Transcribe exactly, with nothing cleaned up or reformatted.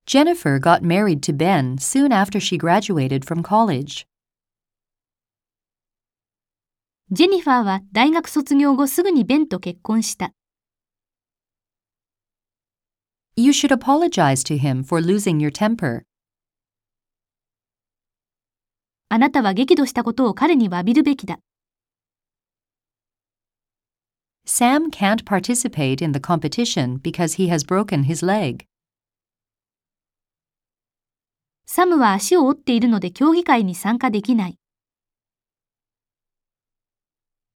Jennifer got married to Ben soon after she graduated from college. ジェニファーは大学卒業後すぐにベンと結婚した。 You should apologize to him for losing your temper. あなたは激怒したことを彼に詫びるべきだ。 Sam can't participate in the competition because he has broken his leg. サムは足を折っているので競技会に参加できない。